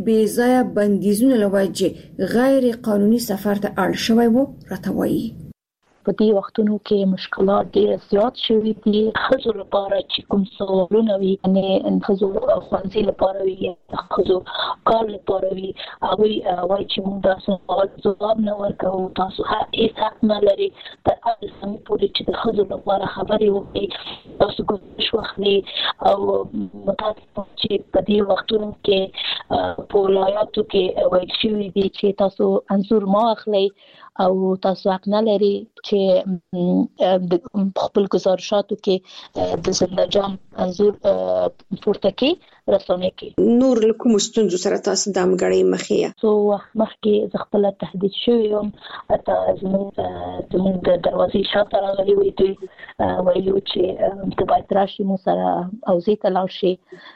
بې ځایه بندیزونو له وجې غیر قانوني سفر ته اړ شوی وو، راته وایي. په دې وختونو کې مشکلات ډېر زیات شوي دي. ښځو لپاره چې کوم سوالونه وي، یعنې ښځو ښوونځي لپاره وي یا ښځو کار لپاره وي، هغوی وایي چې موږ دا سوال ځواب نه ورکوو، تاسو هیڅ حق نه لري تر هغه سمې پورې چې د ښځو لپاره خبرې وکړي، تاسو ګزارش واخلي. او متاسفانه چې په دې وختونو کې په ولایاتو کې ویل شوي دي چې تاسو انځور مه اخلئ او تاسو حق نه لري چې د خپل گزارشاتو کې د زنده جان انځور پورته کې رسونه کې. نور له کومو ستونزو سره تاسو د همکارۍ مخې یاست؟ څو وخت مخکې زه خپله تهدید شوی یم، حتی زموږ د دروازې شاته راغلي وي، دوی ویلي وو چې ته باید راشي موږ سره حوزې ته لاړ شي،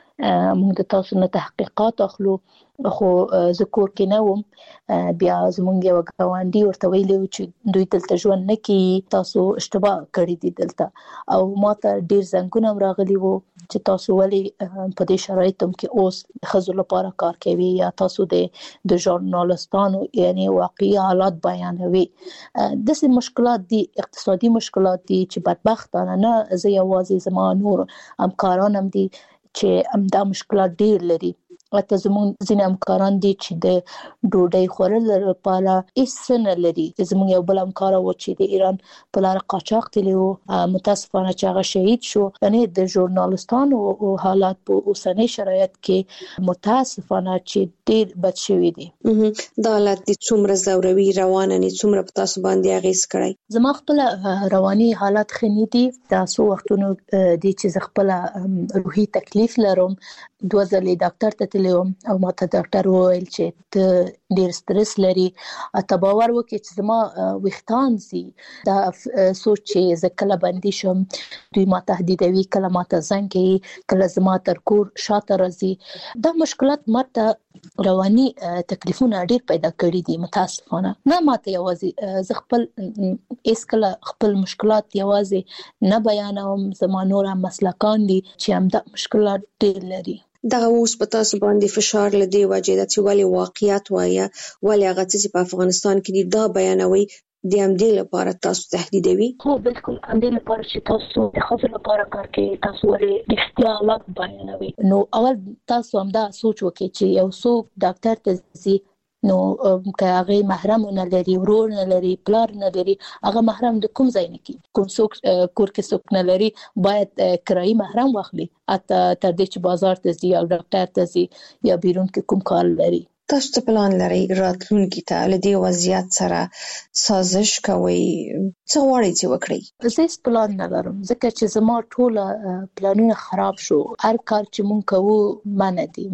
موږ د تاسو نه تحقیقات اخلو. خو زه کور کې نه وم. بیا زموږ یو ګاونډي ورته ویلي و چې دوی دلته ژوند نه کوي، تاسو اشتباه کړی دي دلته. او ما ته ډېر زنګونه راغلي وو چې تاسو ولې په دې شرایطو کې اوس ښځو لپاره کار کوي یا تاسو د ژورنالستانو یعنی واقعي حالات بیانوي. داسې مشکلات دي، اقتصادي مشکلات دي چې بدبختانه نه زه یوازې، زما نور همکاران هم دي چې همدا مشکلات ډېر لري. حتی زموږ ځینې همکاران دي چې د ډوډۍ خوړلو لپاره هیڅ څه نه لري. زموږ یو بل همکار و چې د ایران په لاره قاچاق تللی و، متاسفانه چې هغه شهید شو. یعنې د ژورنالستانو حالات په اوسنۍ شرایط کې متاسفانه چې ډېر بد شوي دي. دا حالت دي څومره ځوروي، روانه نه څومره په تاسو باندې اغېز کړی؟ زما خپل رواني حالت ښه نه دي. دا څو وختونو دي چې زه خپل روحي تکلیف لرم. 2 ځلې ډاکټر ته تللی وم او ماته ډاکټر وویل چې ته ډېر سټرس لري. ته باور وکړې چې زما ویښتان ځي. دا سوچ چې زه کله بندي شم، دوی ما تهدیدوي، کله ما ته زنګ کوي، کله زما تر کور شاته راځي. دا مشکلات ماته رواني تکلیفونه ډېر پیدا کړي دي. متاسفانه نه ماته یوازې، زه خپل هیڅ کله خپل مشکلات یوازې نه بیانوم، زما نور هم مسلکان دي چې همدا مشکلات ډېر لري. دغه اوس په تاسو باندې فشار لدی وجه ده چې ولې واقعیت وایي، ولې هغه څه په افغانستان کې دي دا بیانوي د همدې لپاره تاسو تهدیدوي؟ هو بالکل همدې لپاره چې تاسو د ښځو لپاره کار کوي، تاسو ولې رښتیا حالات بیانوي. نو اول تاسو همدا سوچ وکړئ چې یو څوک ډاکټر ته ځي، نو که هغه محرم نه لري، ورور نه لري، پلار نه لري، هغه محرم د کوم ځای نه کی؟ کوم څوک کور کې څوک نه لري باید کرایي محرم واخلي، حتی تر دې چې بازار ته ځي او ډاکټر ته ځي یا بیرون کې کوم کار لري. تاسو ته پلان لري راتلونکي ته له دې وضعیت سره سازش کوي، څه غواړئ چې وکړئ؟ زه هیڅ پلان نه لرم، ځکه چې زما ټوله پلانونه خراب شو. هر کار چې مونږ کوو منع دي.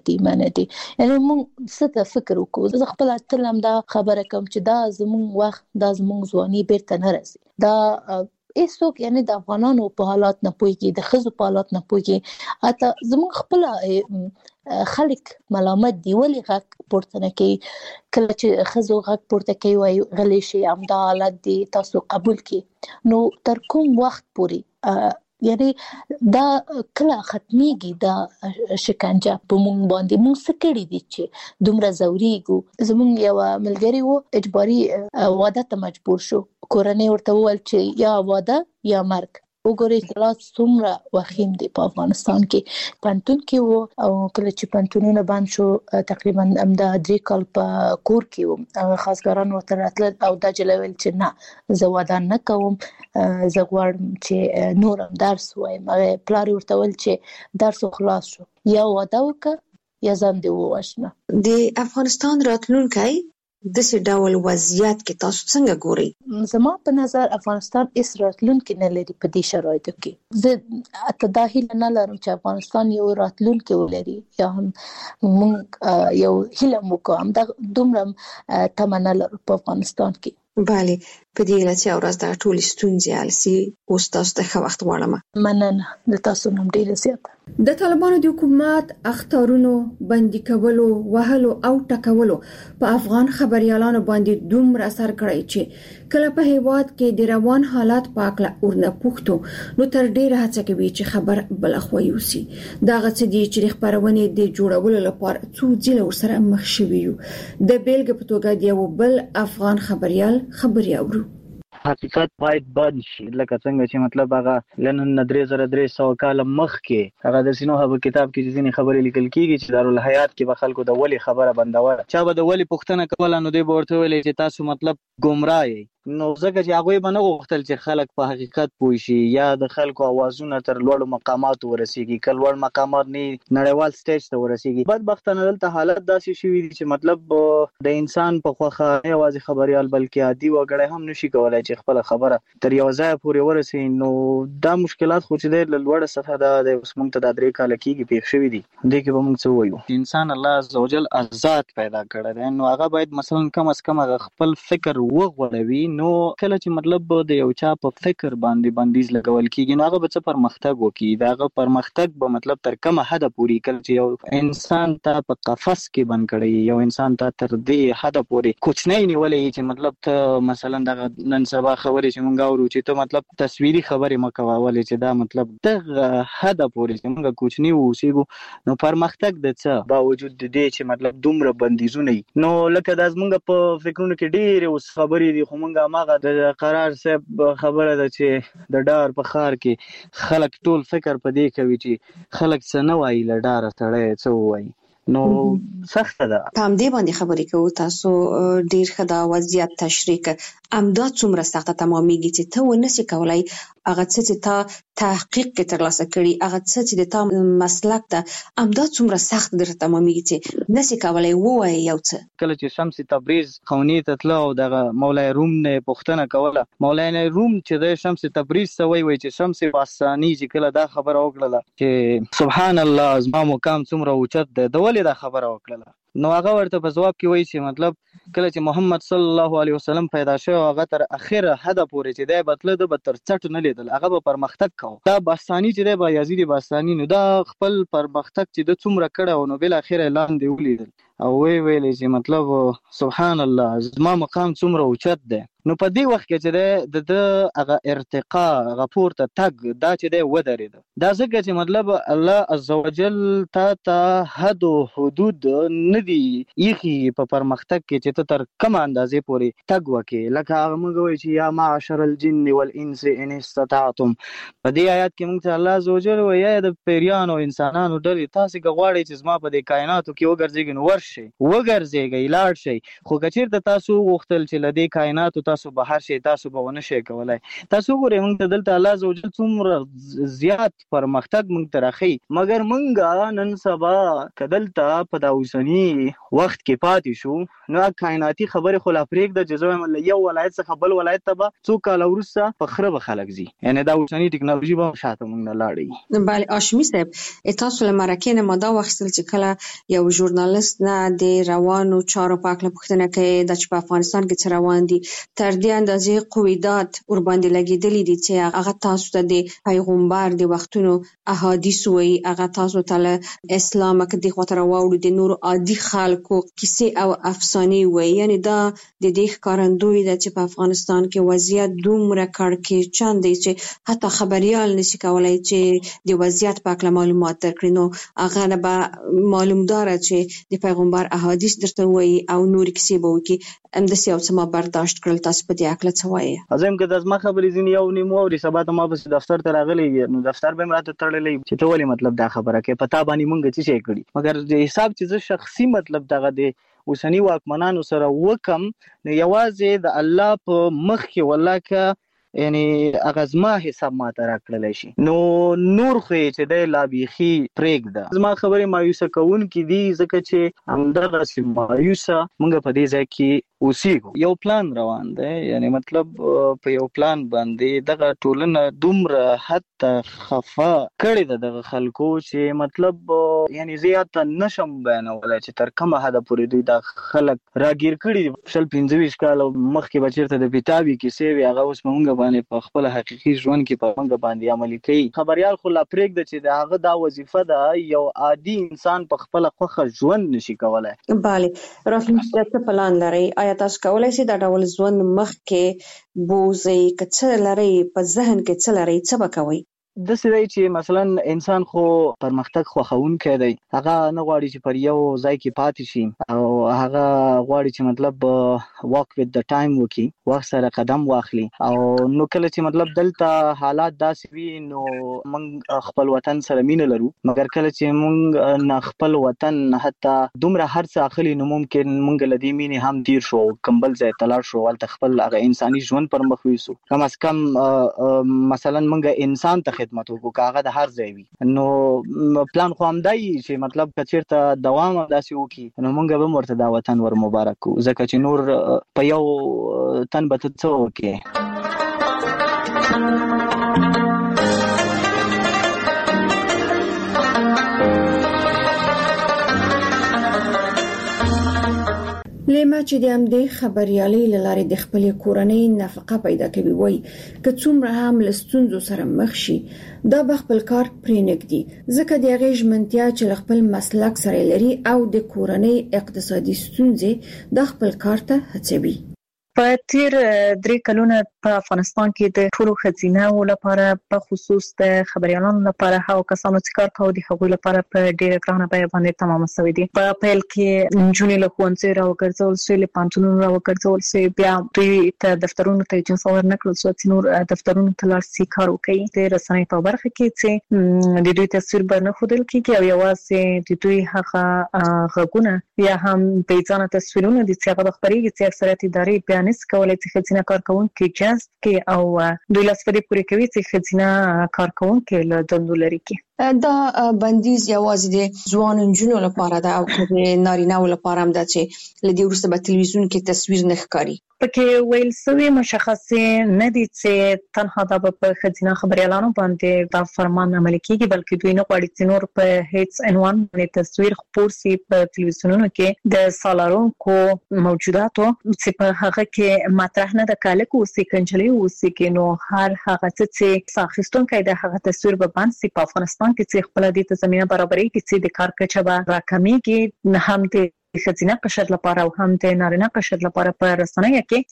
یعنې مونږ څه ته فکر وکړو. زه خپل تل هم دا خبره کوم چې دا زمونږ وخت، دا زمونږ ځواني بیرته نه راځي. دا هیڅوک یعنې د افغانانو په حالات نه پوهیږي، د ښځو په حالات نه پوهیږي. حتی زمونږ خپل خلک ملامت دي، ولې غږ پورته نه کوي؟ کله چې ښځو غږ پورته کوي وایي غلی شي، همدا حالت دی، تاسو قبول کړئ. نو تر کوم وخت پورې یعنی دا کله ختمیږي دا شکنجه په مونږ باندې؟ مونږ څه کړي دي چې دومره ځورېږو؟ زمونږ یو ملګری و اجباري واده ته مجبور شو. کورنۍ ورته وویل چې یا واده یا مرګ. وګورئ حالات څومره وخیم دي په افغانستان کې. پوهنتون کې و او کله چې پوهنتونونه بند شو تقریبا همدا 3 کال په کور کې وم. خاصګران ورته راتلل او دا جلوي ویل چې نه زه واده نه کوم، زه غواړم چې نورم درس وایم. پلار ورته ویل چې درس خلاص شو، یا واده وکړه یا ځان دې ووژنه. د افغانستان راتلونکی داسې ډول وضعیت کې تاسو څنګه ګورئ؟ زما په نظر افغانستان هیڅ راتلونکی نه لري په دې شرایطو کې. زه حتی دا هیله نه لرم چې افغانستان یو راتلونکی ولري، یا هم موږ یو هیله وکړو. همدا دومره تمه نه لرو په افغانستان کې. بله، په دې هیله چې ورځ دغه ټولې ستونزې حل سي. اوس تاسو ته ښه وخت غواړم. مننه، د تاسو نوم ډېره زیاته. د طالبانو د حکومت اخطارونو بندي کولو وهلو او ټکولو په افغان خبريالانو باندې دومره اثر کړی چې کله په هیواد کې د روان حالات په اړه ورنه پوښتو نو تر ډیره هڅه کوي چې خبر بلخوا یوسي دا غڅ دي چې خبرونه د جوړولو لپاره څو ځله ورسره مخ شوي یو د بیلګې په توګه د یو بل افغان خبريال خبري اورو حقیقت باید بند شي لکه څنګه چې مطلب هغه لنن 3300 کال مخکې هغه د سینوه په کتاب کې ځینې خبرې لیکل کیږي چې دارالحیات کې به خلکو د ولی خبره بندوله چا به د ولی پوښتنه کوله نو دوی به ورته ویل چې تاسو مطلب ګمراه یې نو ځکه چې هغه به نه غوښتل چې خلک په حقیقت پوه شي یا د خلکو اوازونه تر لوړ مقامات ورسیږي کله لوړ مقامات نه نړیوال سټیج ته ورسیږي بدبختانه دلته حالت داسې شوی دی چې مطلب د انسان په خوخه نه یوازې خبريال بلکې عادي وګړی هم نشي کولای چې خپل خبره تر یو ځای پورې ورسي نو دا مشکلات خو چې د لوړ سطح د موږ ته د 3 کال کېږي پیښ شوی دي دې کې به موږ څه وایو انسان الله عزوجل آزاد پیدا کړی دی نو هغه باید مثلا کم از کم خپل فکر وغوړوي نو کله چې مطلب د یو چا په فکر باندې بندیز لګول کیږي نو هغه به څه پرمختګ وکړي دا هغه پرمختګ به مطلب تر کومه حد پورې کله چې یو انسان ته په قفس کې بند کړي یو انسان ته تر دې حد پورې کوچنی نیولې چې مطلب ته مثلا د نن سبا خبرې چې مونږ اورو چې ته مطلب تصویری خبرې مکوه ولې چې دا مطلب د حد پورې چې مونږ کوچنی اوسېږو نو پرمختګ د څه باوجود د دې چې مطلب دومره بندیزونه نو لکه د زمونږ په فکرونو کې ډېر اوس خبرې دي خو مونږه ماغه د قرار صاحب خبره ده چې د ډار په خار کې خلک ټول فکر په دې کوي چې خلک څه نه وایي له ډاره سړی څه وایي نو سخت ده هم دې باندې خبرې کوو تاسو ډیر ښه دا وضعیت تشریح امدا څومره سخته تمامېږي چې ته ونسې کولای هغه څه چې تا تحقیق کې ترلاسه کړي هغه څه چې د تا مسلک ته امدا څومره سخت در تمامېږي چې نسې کولای ووایي یو څه کله چې شمس تبریز خونی ته تلو او دغه مولای روم نه پوښتنه کوله مولای روم چې د شمس تبریز سوي وي چې شمس باستانی چې کله دا خبره وکړه چې سبحان الله زما مقام څومره اوچت ده د ولې دا خبره وکړه نو هغه ورته په جواب کې وایي چې مطلب کله چې محمد صلی الله علیه وسلم پیدا شو هغه تر اخره حد پورې چې دی بتله د تر څټ نه لیدل هغه به پرمختګ کوي دا باستانی چې دی با یزید باستانی نو دا خپل پرمختګ چې د څومره کړه نو بل اخره اعلان دی ولیدل او ویل چې مطلب سبحان الله زما مقام څومره اوچت دی نو په دې وخت کې چې د هغه ارتقا هغه پورته تګ دا چې دی ودرېد دا ځکه چې مطلب الله عزوجل ته حد او حدود نه دي یخي په پرمختګ کې چې تر کوم اندازې پورې تګ وکړي لکه هغه موږ وایي چې یا معاشر الجن والانس ان استطعتم په دې آیات کې موږ ته الله عزوجل وایي د پیریانو انسانانو ډلې تاسو غواړئ چې زما په دې کائناتو کې وګرځئ نو ورشئ وګرځئ لاړ شئ خو کچېرته تاسو غوښتل چې لدې کائناتو تاسو بهر شي تاسو به ونه شي کولای تاسو ګورئ موږ ته دلته الله عزوجل څومره زیات پرمختګ موږ ته راخی مګر موږ نن سبا کدلته په دا اوسنی وخت کې پاتې شو نو کائناتي خبره خو لا پرېږده چې زه یو ولایت څخه بل ولایت ته به څو کال وروسته په خره به خلک ځي یعنی دا اوسنی ټکنالوژي به شاته موږ نه لاړې بله هاشمي صاحب تاسو له مرکې نه ماده واخیستل چې کله یو ژورنالیست نه د روانو چارو په اړه پوښتنه کوي د چې په افغانستان کې څه روان دي تر دې اندازې قویدات ور باندې لګېدلي دي چې هغه تاسو ته د پیغمبر د وختونو احادیث وایي هغه تاسو ته له اسلامه کې د خاطر واوړي د نور عادي خلکو کیسې او افسانې وایي یعنی دا د دې ښکارندوی ده چې په افغانستان کې وضعیت دومره کړکېچن دی چې حتی خبریال نشي کولای چې د وضعیت په اړه معلومات درکړي نو هغه نه به معلومدار چې د پیغمبر احادیث درته وایي او نور کیسې به وکړي همداسې یو څه ما برداشت کړل تاسو په دې اړه څه وایي ازم که د زما خبرې ځینې یو نیم اوري سبا ته ما بس دفتر ته راغلی نو دفتر به مراته تړلې چې ته ولې مطلب دا خبره کې پتا باندې مونږ څه شي کړی مګر د حساب چې زه شخصي مطلب دغه دی اوسنی واکمنانو سره وکم نو یوازې د الله په مخ کې والله که یعنی اغزما حساب ما ته راکړلی شي نو نور خو چې دی لا بیخي پرېږده زما خبرې مایوسه کوونکې دي ځکه چې همدغسې مایوسه موږ په دې ځای کې اوسېږو. یو پلان روان دی، یعنی مطلب په یو پلان باندې دغه ټولنه دومره حتی خفه کړې ده دغه خلکو چې مطلب یعنی زیات نشم بیانولای چې تر کومه حد پورې دوی د خلک راګیر کړي. 25 کال مخکې بچیرته د کتابي کیسې وی هغه اوس مونږ باندې په خپل حقيقي ژوند کې په مونږ باندې عملي کوي. خبريال خو لا پرېږده چې د هغه دا وظیفه ده، یو عادي انسان په خپل خوخه ژوند نشي کولای. بله، راتلونکي څه پلان لري؟ آیا تاسو کولای شئ دا ډول ژوند مخکې بوزئ؟ که څه لري په ذهن کې څه لري، څه به کوئ؟ داسې دی چې مثلا انسان خو پرمختګ خوښونکی دی، هغه نه غواړي چې پر یو ځای کې پاتې شي او هغه غواړي چې مطلب walk with the time وکړي، وخت سره قدم واخلي. او نو کله چې مطلب دلته حالات داسې وي نو موږ خپل وطن سره مینه لرو، مګر کله چې موږ نه خپل وطن حتی دومره هر څه اخلي نو ممکن موږ له دې مینې هم تیر شو، کمبل ځای تلار شو، ولته خپل هغه انساني ژوند پر مخ ویسو. کم از کم مثلا موږ انسان ته خدمت وکړو، کاغه د هر ځای وي. نو پلان خو هم دی چې مطلب کچیرته دوام داسې وکړي نو موږ به ورته دا وطن ور مبارک کو، ځکه چې نور په یو تن به څه وکړي. لیما چې د همدې خبريالۍ له لارې د خپلې کورنۍ نفقه پیدا کوي، وایي که څومره هم له ستونزو سره مخ شي دا به خپل کار پرې نږدي، ځکه د هغې ژمنتیا چې له خپل مسلک سره لري او د کورنۍ اقتصادي ستونزې د خپل کار ته هڅوي. په تیر 3 کلونه په افغانستان کې د ټولو ښځیناو لپاره په خصوص د خبريالانو لپاره هغه کسانو چې کار کوي د هغوی لپاره په ډیره ګرانه بیه باندې تمام شوی دي. په پیل کې نجونې له ښوونځي راوګرځول شوې، له پانتونونو راوګرځول شوې، بیا دوی ته دفترونو ته اجازه ورنکړل شو چې نور دفترونو ته لاړ شي کار وکړي. د رسنۍ په برخه کې چې د دوی تصویر به نه ښودل کېږي او یوازې د دوی هغه غږونه یا هم بیځانه تصویرونه دي چې هغه خبرېږي چې اکثریت ادارې بیا نس کولای چې ښځینه کارکونکي جذب کړي او دوی لاسپدې پورې کوي چې ښځینه کارکونکي له دندو لري کړي. دا بندیز یوازې د ځوان نجونو لپاره ده او که د نارینه‌و لپاره هم ده چې لدې وروسته به تلویزیون کې تصویر نه ښکاري؟ پکې ویل سوي مشخصه نه دي چې تنها د په ښځینه خبريالانو باندې دا فرمان عملي کیږي، بلکې دوی نه غواړي چې نور په هیڅ عنوان باندې تصویر خپور سي په تلویزیونونو کې د سالارونکو موجوداتو چې په هغه کې مطرح نه د کالک اوسې کنجلي اوسې کې نو هر هغه چې ساخستونکو د هغه تصویر به باندې سي په افغانستان کې چې خپل د زمينه برابرۍ کې چې د کار کچه به راکمېږي، نه هم د ښځینه قشر لپاره او هم د نارینه قشر لپاره په رسنیو کې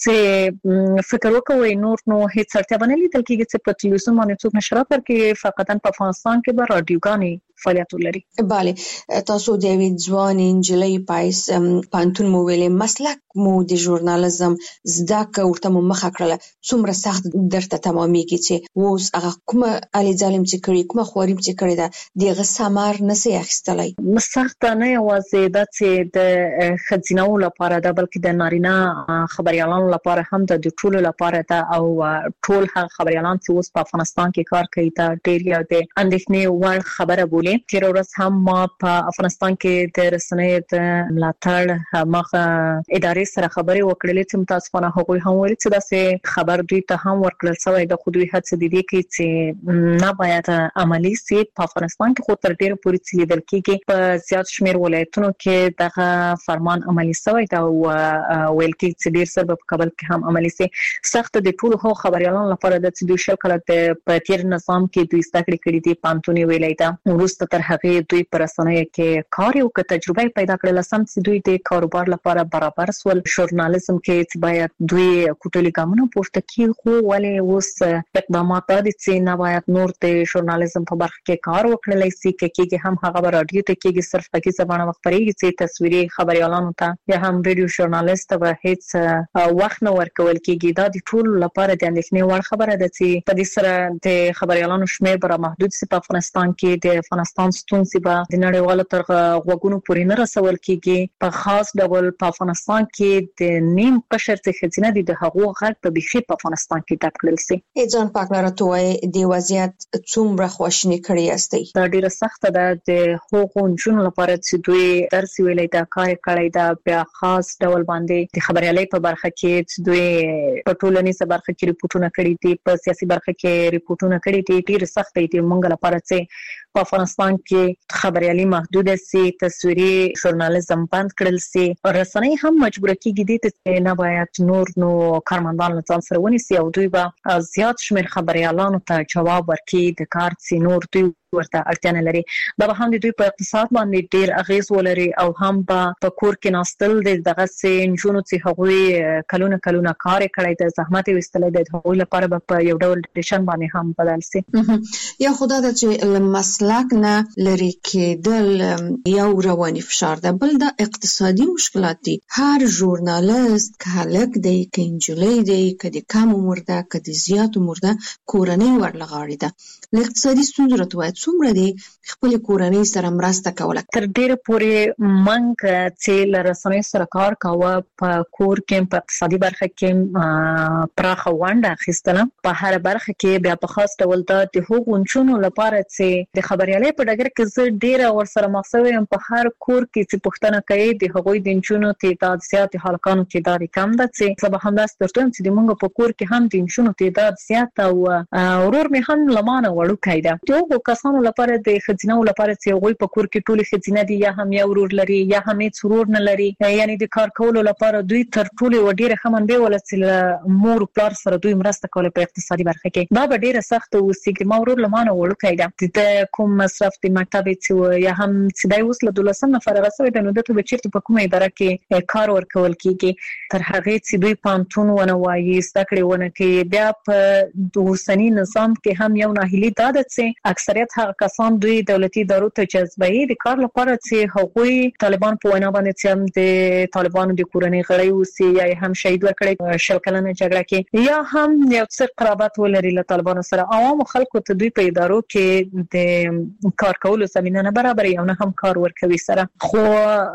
چې فکر وکوي نور نو هیڅ اړتیا نه لیدل کېږي چې په تلویزیون باندې څوک نشرات ورکړي، فقط په افغانستان کې به رادیوګانې فعالیت لري. بله، تاسو د یوې ځوان نجلۍ پایس پانتون مو ویلې، مسلک مو د ژورنالیزم زده کړه ورته مو مخه کړله، څومره سخت درته تمامېږي چې اوس هغه کومه علي ظالم چې کړی، کومه خواریم چې کړی ده دغه ثمر نسي اخیستلی؟ سخت نه یوازې د چې د خځینو لپاره ده بلکې د نارینه خبريالانو لپاره هم د ټولو لپاره ده او ټول هغه خبريالان چې اوس په افغانستان کې کار کوي دا ډېر یو د اندېښنې وړ خبره بولي. تیر ورځ هم ما په افغانستان کې د رسنیو د ملاتړ مخه ادارې سره خبرې وکړلې چې متاسفانه هغوی هم ویل چې داسې خبر دوی ته هم ورکړل شوی د خو دوی هڅه دي کې چې نه باید عملی سي. په افغانستان کې خو تر ډیره پورې چې لیدل کېږي په زیات شمیر ولایتونو کې دغه فرمان عملی شوی دا ویل کې چې ډیر سره په کابل کې هم عملی سي. سخت د ټولو هو خبريالانو لپاره د چې دوی شل کړه په تیر نظام کې دوی ستکړې کړې دي پانتونی ویلای دا ورسته تر هغه دوی پر رسنیو کې کار یو ک تجربه پیدا کړل سم چې دوی د کاروبار لپاره برابر سول. ژورنالیزم کې باید دوی کوټلي ګامونه پورته کړي خو ولې اوس اقدامات دي چې نه باید نور د ژورنالیزم په برخه کې کار وکړل شي کې هم هغه رادیو ته کې صرف پکې زبانه خبري چې تصویري خبريالانو ته یا هم ویډیو ژورنالیست به هیڅ وخت نه ورکول کېږي. دا د ټول لپاره د اندېښنې وړ خبره ده چې په دې سره د خبريالانو شمېر بر محدود سي په افغانستان کې د افغانستان ستونزې به د نړیوالو تر غوږونو پورې نه رسول کیږي. په خاص ډول په افغانستان کې د نیم قشر څخه خزینه د هغو غږ په بخي په افغانستان کې ټاپ کړل سي. ځان پاکلاره توای د وضعیت څومره خواشنی کړی یاستئ؟ دا ډیره سخته ده د هغو جنونو لپاره چې دوی درس ویلي دا کار کړی دا بیا خاص ډول باندې د خبريالۍ په برخه کې چې دوی په ټولنیزه برخه کې ریپورتونه کړي دي، په سیاسي برخه کې ریپورتونه کړي دي. ډیر سخت دي موږ لپاره چې په افغانستان کې خبريالۍ محدوده سي، تصویري ژورنالیزم بند کړل سي، رسنۍ هم مجبور کیږي چې نه باید نور نو کارمندان له ځان سره ونیسي او دوی به زیات شمېر خبريالانو ته جواب ورکړي د کار چې نور دوی ورته اړتیا نه لري. دا به هم د دوی په اقتصاد باندې ډیر اغیز ولري او هم په کور کې ناستل دغه سې جنونو چې هغوی کلونه کار کوي د زحمت وستل د هغوی لپاره په یو ډول ډیشن باندې هم بدل سي. یا خدای د چې مسلک نه لري کېدل یو رواني فشار ده، بل د اقتصادي مشکلات دي. هر ژورنالیست کهلک دی که انجلۍ دی که د کم عمر ده که د زیات عمر ده کورنۍ ورلغاړي ده. اقتصادي ستونزې راته څومره دي خپل کورنۍ سره مرسته کوله؟ تر ډیره پورې منګ چې لرسنۍ سره کار کاوه په کور کې په اقتصادي برخه کې پراخه ونډه اخیستله. په هر برخه کې بیا په خاص ډول د هغو جنونو لپاره چې د خبريالۍ په ډګر کې زه ډیره ورسره مخسوي ام په هر کور کې چې پښتنه کوي د هغوی د جنونو تعداد زیات حلقانو تعداد کم ده چې سبا هم داس ترته چې د مونږ په کور کې هم د جنونو تعداد زیات او ورور می هم لمانه وړو کیده. یو کسانو لپاره د خزینه لپاره چې غوي په کور کې ټولي خزینه دي یا هم یو ورور لري یا هم هیڅ ورور نه لري، یعنی د کار کولو لپاره دوی تر ټولو وډیره خمنده ولڅ مور پلار سره دوی مرسته کوله په اقتصادي برخه کې. دا به ډیره سخت اوسي چې ما ورور لمانه وړو کیده د کوم مصرف د مکتب چې یا هم چې دای وسله دولسم نفر رسوي د نو دته به چیرته په کومه اداره کې کار ورکول کیږي تر هغه چې دوی پانتون ونه وایي ستکړې ونه کې. بیا په اوسنی نظام کې هم یو ناهیلي ده چې اکثریت هغه کسان دوی دولتي ادارو ته جذبوي د کار لپاره چې هغوی طالبان په وینا باندې چې هم د طالبانو د کورنۍ غړي اوسي یا هم شهید ورکړي شل کلنه جګړه کې یا هم یو څه قرابت ولري له طالبانو سره. عوام خلکو ته دوی په ادارو کې د کار کولو زمينه نه برابر یو نه هم کار ورکوي سره. خو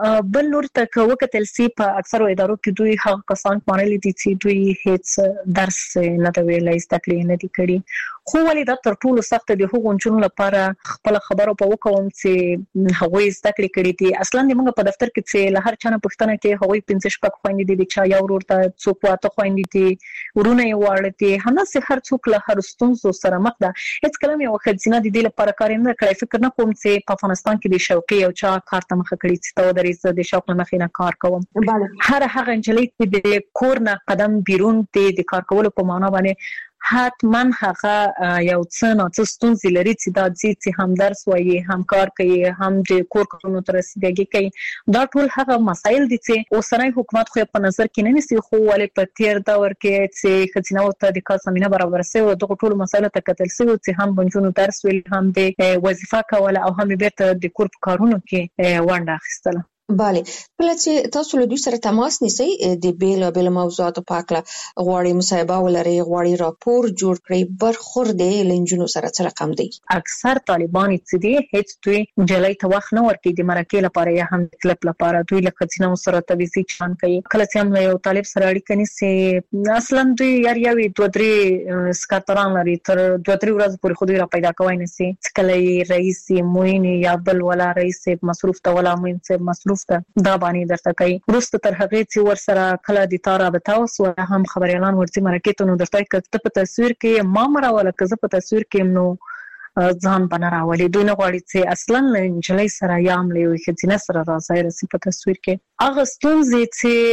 بل نور ته وکتل سي په اکثر ادارو کې دوی هغه کسان مانلي دي چې دوی هیڅ درس نه دی ویلای ستکلې نه دي کړی. خو ولې دا تر ټولو سخت دی هغو جنونو لپاره خپل خبرو په وکوم چې هغوی ستکلې کړي دي. اصلا موږ په دفتر کې چې له هر چا نه پښتنه کې هغوی 15 شپږ خويندې دي چې یو ورور ته څوک واته خويندې دي ورونه یې واړه دي همسه هر څوک له هر ستونزو سره مخ ده. هیڅ کلمه یو خزینه دي لپاره کار نه کړی. فکر نه کوم چې په افغانستان کې د شوقي او چا کار ته مخ کړی چې تو درې د شوق نه مخینه کار کوم. هر هغه انجلۍ چې د کور نه قدم بیرون دي د کار کولو په معنا باندې حتما هغه یو څه نه څه ستونزې لري چې دا چې هم درس وایي هم کار کوي هم د کور کارونو تر رسیدګي کوي. دا ټول هغه مسایل دي چې اوسنۍ حکومت خو په نظر کې نه نیسي. خو ولې په تیر دور کې چې خزینه ورته د کار زمينه برابر شي او دغه ټول مسایل ته کتل شي چې هم بنجونو درس ویل هم د وظیفه کوله او هم بیرته د کور کارونو کې ونډه اخیستله. بله، کله چې تاسو له دوی سره تماس نیسئ د بیلابیل موضوعاتو په اړه غواړئ مصاحبه ولرئ، غواړئ راپور جوړ کړئ، برخورد یې له نجونو سره څه رقم دی؟ اکثر طالبان چې دي هیڅ دوی نجلۍ ته وخت نه ورکوي د مرکې لپاره یا هم د کلپ لپاره. دوی له خزینه سره تویزي چان کوي. کله چې هم یو طالب سره اړیکه نیسي اصلا دوی یاري دوه درې سکاتران لري تر دوه درې ورځې پورې خو دوی را پیدا کوي نسی. کله رئیس موین یا بل ولا رئیس مصروف ته ولا موین مصروف دا باندې درته کوي. وروسته تر هغه چې ور سره کله د تار رابطه وسو هم خبر اعلان ورته مرکه ته نو درته کته په تصویر کې ما مراوله کزه په تصویر کې نو ځان بنراولي. دوی نه غواړي چې اصلا انجلۍ سره یا هم له خزینه سره راځي رسې په تصویر کې. هغه ستونزې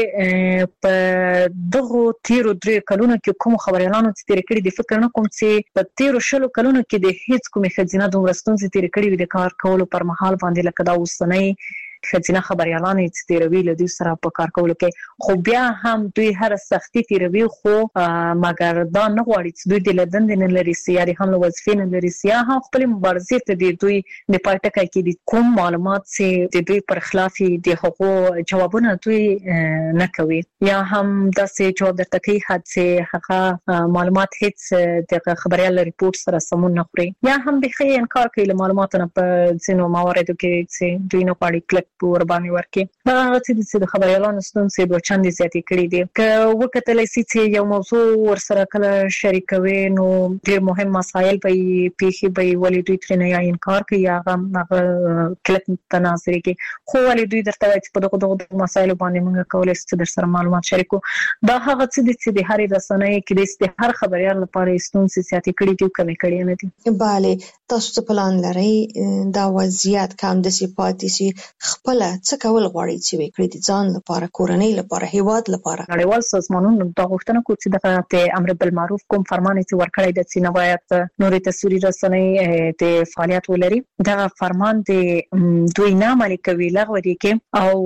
چې په دغه تیرو درې کلونو کې کوم خبر اعلان چې تیر کړی د فکر نه کوم چې په تیرو شلو کلونو کې د هیڅ کوم خزینه دومره ستونزې تیر کړی وي د کار کولو پر مهال باندې لکه دا وسنۍ خزینه خبريالان چې تیروي له دوی سره په کار کولو کې خو بیا هم دوی هر سختي تیروي خو مګر دا نه غواړي چې دوی د لدن نه لري سیاري هم له وظیفې نه لري سیا هم خپل مبارزې ته د دوی د پټکای کې د کوم معلومات چې د دوی پر خلاف دي هغه جوابونه دوی نه کوي یا هم داسې جواب درته کوي چې هغه معلومات هیڅ د خبريال ریپورت سره سمون نه خوري یا هم به خې انکار کوي له معلوماتونو په ځینو مواردو کې چې دوی نه پاړي کلک پور باندې ورکي دا چې د خبريالانو ستونزې به چندې زیاتې کړې دي که وکتل شي چې یو موضوع ورسره کله شریکوي نو ډېر مهم مسایل به پیښي به ولې دوی ترې نه انکار کوي هغه کلک تناظر کې خو ولې دوی درته وایي چې په دغه مسایلو باندې موږ کولای شو در سره معلومات شریکو دا هغه چې د هرې رسنۍ کې د هر خبريال لپاره ستونزې زیاتې کړې دي کمې کړې نه دي bale تاسو څه پلان لرئ دا وضعیت کم د صفاتي سي خپل څه کول غواړي چې وکړي د ځان لپاره کورنۍ لپاره هیواد لپاره نړیوال سازمانونو دا غوښتنه کوي چې د امر بالمعروف کوم فرمان چې ورکړی د سینه باید نورې تصویري رسنۍ د فعالیت ولري دا فرمان د دوی نه عملي کوي لغوه دي کې او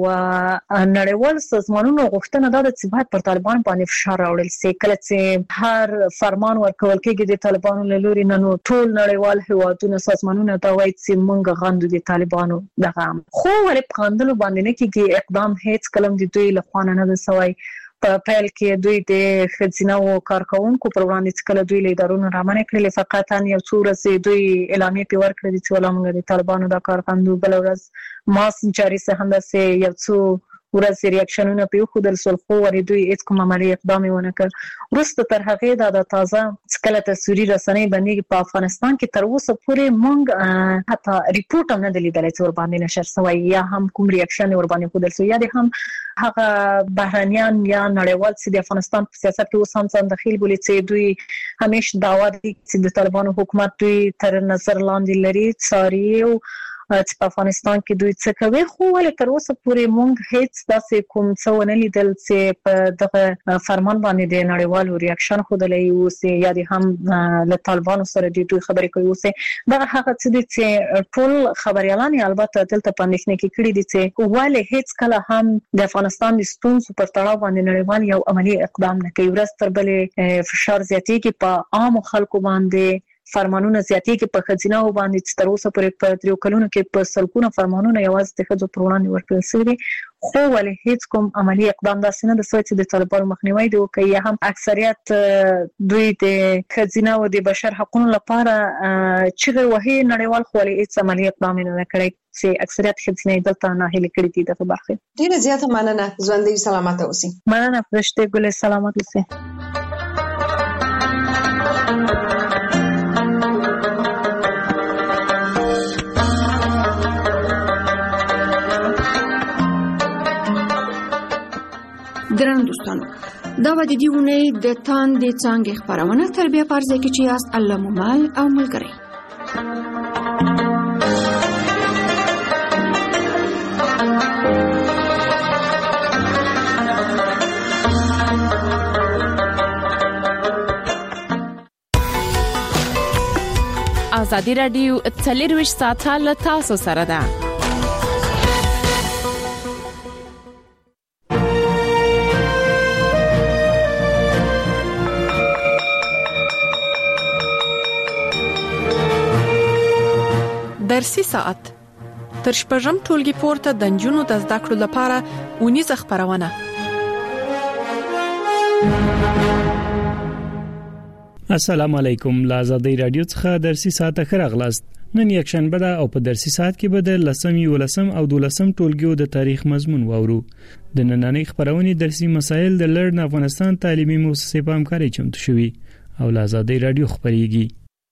نړیوال سازمانونو غوښتنه دا ده چې باید پر طالبان باندې فشار راوړل شي کله چې هر فرمان ورکول کېږي د طالبانو له لوري نه نو ټول نړیوال هیوادونو سازمانونو دا وایي چې موږ غندو د طالبانو دغه خو ولې په غندلو باندې نه کېږي اقدام هیڅ کلم د دوی له خوا نه ده سوی په پیل کې دوی د خزینه او کارکونکو پر وړاندې کله دوی له ادارونو رامنې کړل فقط ان یو څو ورځې دوی اعلامیه په ورکړه چې ولا موږ د طالبانو د کارکوندو بل ورځ ماس جاري سه هم سه یو څو ورځې ریاکشنونه په خو د سلخو ورې دوی هیڅ کوم عملی اقدام ونه کړ ورسته تر هغه د تازه کله تصویري رسنۍ باندې په افغانستان کې تر اوسه پورې مونږ حتی ریپورت هم نه دلیدل چې ور باندې نشر شوی یا هم کوم ریاکشن ور باندې خودل شو یا د هم هغه بهرانيان یا نړیوال چې د افغانستان په سیاست کې اوس هم داخل بولی چې دوی همیشه دعوا دي چې د طالبانو حکومت دوی تر نظر لاندې لري څاري او چې په افغانستان کې دوی څه کوي خو ولې تر اوسه پورې مونږ هیڅ داسې کوم څه ونه لیدل چې په دغه فرمان باندې د نړیوالو ریاکشن خودلې اوسه یا د هم له طالبانو سره د دوی خبرې کوي اوسه دا هغه چې ټول خبريالان البته دلته پاندښنه کې کړی دي چې ولې هیڅ کله هم د افغانستان د ستونزو پر تړاو باندې نړیوال یو عملی اقدام نه کوي ورځ تر بلې فشار زیاتې کې په عام خلکو باندې فرمانونه زیاتې کې په خزینه او باندې چې تر اوسه پورې په 3 کلونو کې په سلګونه فرمانونه یوازې د خځو پر وړاندې ورکړل شوي خو ولې هیڅ کوم عملی اقدام داسې نه د سوچ د طالبانو مخنیوي دی او کوي هم اکثریت دوی د خزینه او د بشر حقوقو لپاره چې وهي نړیوال خو ولې هیڅ عملی اقدام نه کړی چې اکثریت خزینه دلته نه هلي کړی دي دغه برخه ډیره زیاته مننه ژوندۍ سلامت اوسئ مننه فرشته ګل سلامت اوسئ درنو دوستانو دا و د دې ونې د تاندې څانګې خبرونه تربیه پرځای کې چې یاست الله ممال او ملګری ازادي رادیو 24 ساعته له تاسو سره ده درسي ساعت تر شپږم ټولګي پورته د نجونو د زده کړو لپاره ونیزه خبرونه السلام علیکم لازادی رادیو څخه درسي ساعت خرغلاست نن یک شنبه ده او په درسي ساعت کې به د لسم یولسم او دولسم ټولګیو د تاریخ مضمون واورو د نننۍ خبرونه درسي مسایل د لړن افغانستان تعلیمي مؤسسې په همکاري چمتو شوي او لازادی رادیو خبريږي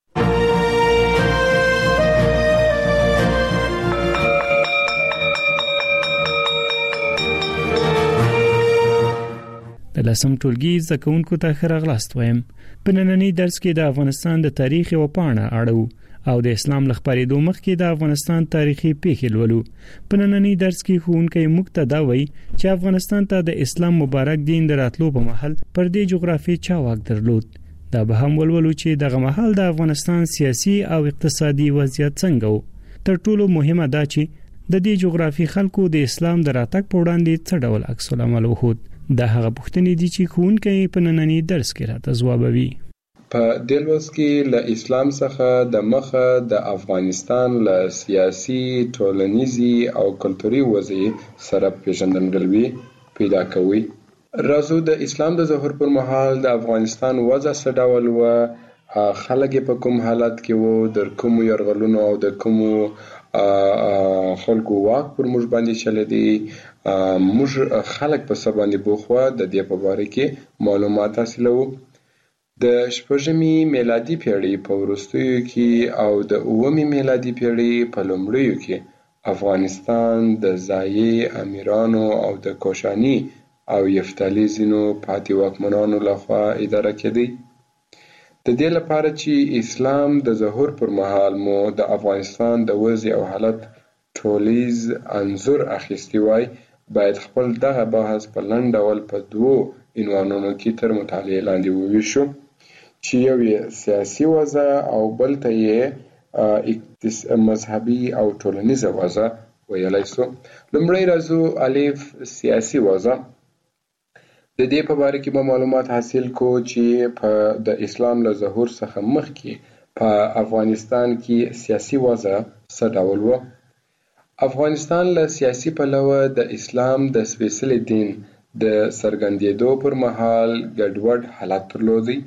د لسم ټولګي زکونکو ته خرغلاست وایم په نننۍ درس کې د افغانستان د تاریخ او پاڼه اړو او د اسلام لخبرېدو مخکې د افغانستان تاریخي پیښې لولو په نننۍ درس کې ښوونکی موږ ته دا وایي چې افغانستان ته د اسلام مبارک دین دراتلو په محل پر دې جغرافي چا واک درلود دا به هم ولولو چې دغه محل د افغانستان سیاسي او اقتصادي وضعیت څنګه و تر ټولو مهمه دا چې د دې جغرافي خلکو د اسلام د راتګ په وړاندې څه ډول عکس العمل وښود. دا هغه پوښتنې دي چې ښوونکی په ننني درس کې راته ځوابوي. په دې لوست کې له اسلام څخه د مخه د افغانستان له سیاسي، ټولنیزي او کلتوري وضعیت سره پیژندګلوي پیدا کوي. راځو د اسلام د ظهور پر مهال د افغانستان وضع څه ډول و، خلک په کوم حالت کې وو، د کومو یرغلونو او د کومو خلکو واک پر موږ باندې چلېدی، موږ خلک په څه باندې بوخت وو، د دې په باره کې معلومات حاصلوو. د 6مې میلادي پیړۍ په وروستیو کې او د 9مې میلادي پیړۍ په لومړیو کې افغانستان د ځايي امیرانو او د کوشاني او یفتالي ځینو پاتې واکمنانو لخوا اداره کېدی. د دې لپاره چې اسلام د ظهور پر مهال مو د افغانستان د وضع او حالت ټولیز انځور اخیستی وای، باید خپل دغه بحث په لنډ ډول په 2 عنوانونو کې تر مطالعې لاندې وویشو، چې یو یې سیاسي وضع او بل ته یې مذهبي او ټولنیزه وضع ویلای سو. لومړی راځو الف سیاسي وضع. د دې په باره کې به معلومات حاصل کو چې په د اسلام له ظهور څخه مخکې په افغانستان کې سیاسي وضع څه ډول و. افغانستان له سیاسي پلوه د اسلام د سپېڅلي دین د څرګندېدو پر مهال ګډوډ حالت درلودی.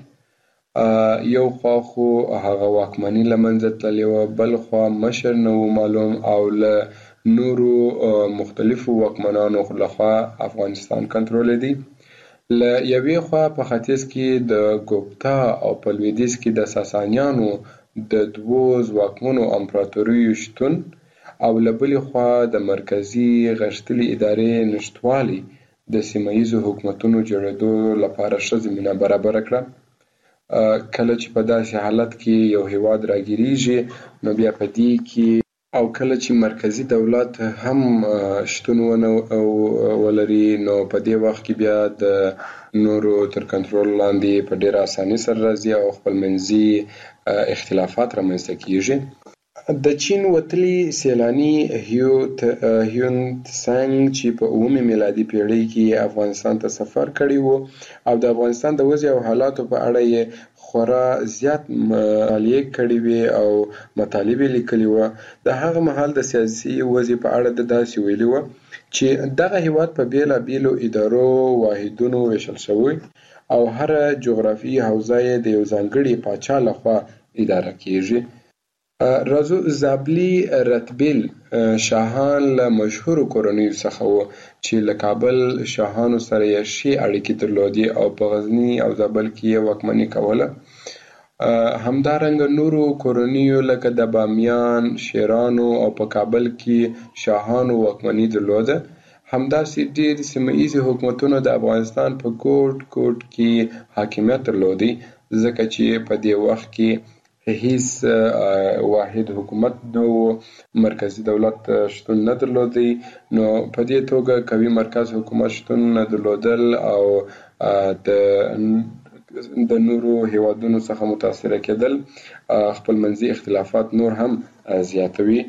یو خوا خو هغه واکمني له منځه تللې وه، بل خوا مشر نه و معلوم او له نورو مختلفو واکمنانو لخوا افغانستان کنټرولېدی. له یوې خوا په ختیځ کې د ګوپتا او په لویدیځ کې د ساسانیانو د 2 ځواکمنو امپراتوریو شتون او له بلې خوا د مرکزي غښتلې ادارې نشتوالي د سیمه ییزو حکومتونو جوړېدو لپاره ښه زمینه برابره کړه. کله چې په داسې حالت کې یو هیواد راګیریږي نو بیا په دې کې او کله چې مرکزي دولت هم شتون ولري نو په دې وخت کې بیا د نورو تر کنټرول لاندې په ډېره اسانۍ سره راځي او خپلمنځي اختلافات رامنځته کیږي. د چین وتلي سیلاني هیون تسانګ چې په 9مې میلادي پیړۍ کې افغانستان ته سفر کړی وو او د افغانستان د وضع او حالاتو په اړه یې خورا زیات مطالعې کړې وې او مطالب یې لیکلي وو. د هغه مهال د سیاسي وضع په اړه د داسې ویلي وو چې دغه هیواد په بیلابیلو ادارو واحدونو ویشل شوی او هره جغرافیایي حوزه یې د یو ځانګړي پاچا لخوا اداره کیږي. راځو زابلي رتبیل شاهان له مشهورو کورنیو څخه وو چې له کابل شاهانو سره یې ښې اړیکې درلودې او په غزني او زابل کې یې واکمني کوله. همدارنګه نورو کورنیو لکه د بامیان، شیرانو او په کابل کې شاهانو واکمني درلوده. همداسې ډېر سیمه ییزې حکومتونو د افغانستان په ګوټ کې حاکمیت درلودی، ځکه چې په دې وخت کې هیڅ واحد حکومت نو مرکزی دولت شتون نه درلودی، نو په دې توګه قوي مرکز حکومت شتون نه درلودل او د نورو هیوادونو څخه متاثر کېدل خپلمنځي اختلافات نور هم زیاتوي.